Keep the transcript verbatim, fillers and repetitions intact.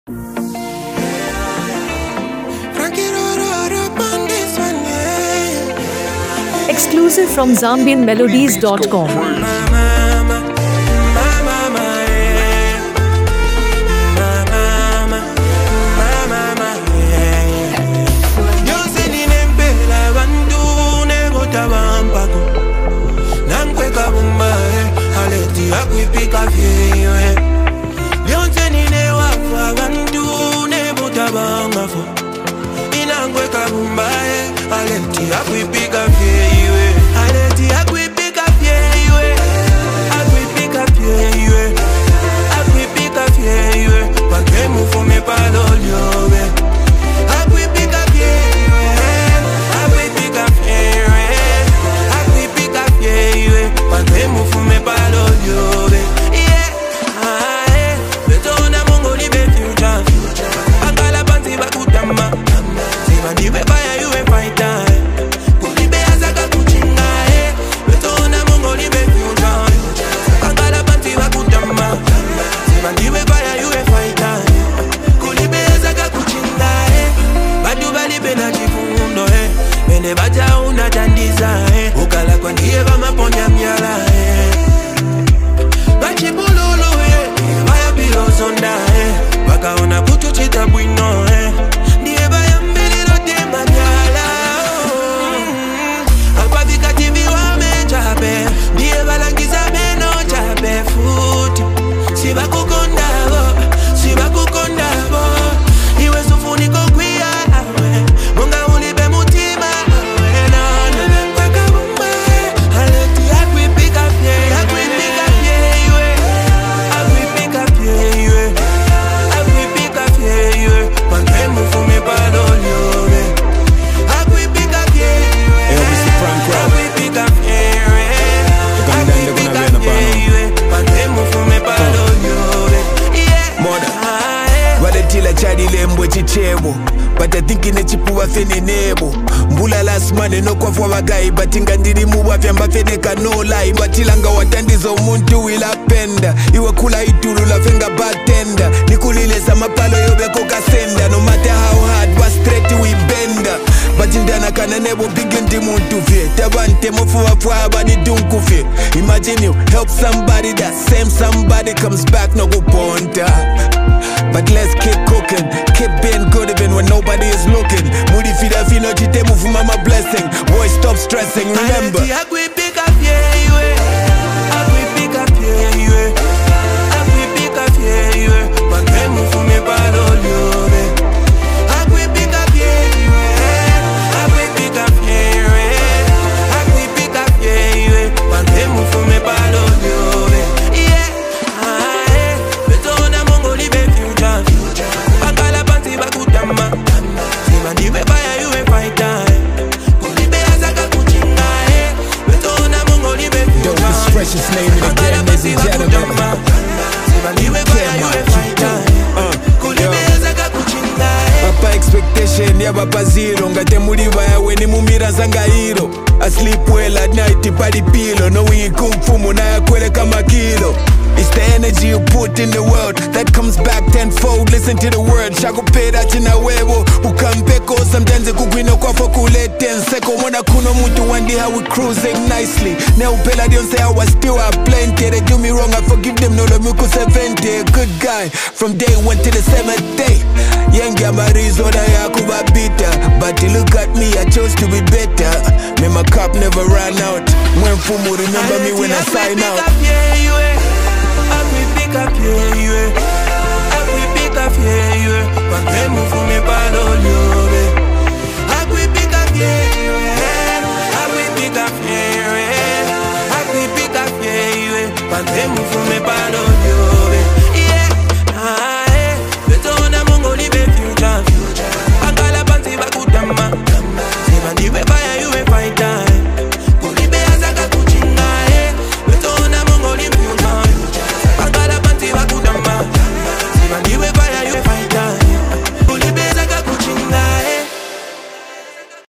Exclusive from Zambian Melodies dot com. But I think in a chipu wa fene nebo Mbula last money no kwa fwa wagai But inga ndiri muwa vyamba fene ka no lie But ilanga watandizo muntu ila penda Iwe kula itulu la fenga bartender Nikulile sa mapalo yobe koka senda No matter how hard was straight we bender But indana kana nebo bigindi muntu fye Tabante mofuwa fwa abadi dunku fye Imagine you help somebody that same somebody comes back no go ponta But let's keep cooking, keep being good even when nobody is looking. Moody fida fino chite move mama blessing. Boy stop stressing, remember. I will pick up yeah, I will pick up yeah, I will pick up yeah, but then move me palo yo. I will pick up yeah, I will pick up yeah, I will pick up yeah, but then move me palo yo. Precious name in the game, ladies and gentlemen. Papa expectation ya baba zero Ngate muliva ya weni mumira zanga hiro I sleep well at night padi pillow Knowing kung fu muna ya kwele kama kilo It's the energy you put in the world that comes back tenfold. Listen to the word Shako peda china wewo Ukampeko sometimes kugwino kwa fokulete Nseko mwana kuno mutu wandi how we cruising nicely Now pela dion say I was still a plenty They do me wrong I forgive them no lo miku seventy Good guy from day one to the seventh day Yengi amarizo na ya kubabita But look at me I chose to be better Me my cup never ran out When fumu remember me when I sign out I will pick up yeah, I will pick up yeah, but then move me palo yo. I will pick up yeah, I will pick up yeah, I will pick up yeah, but then move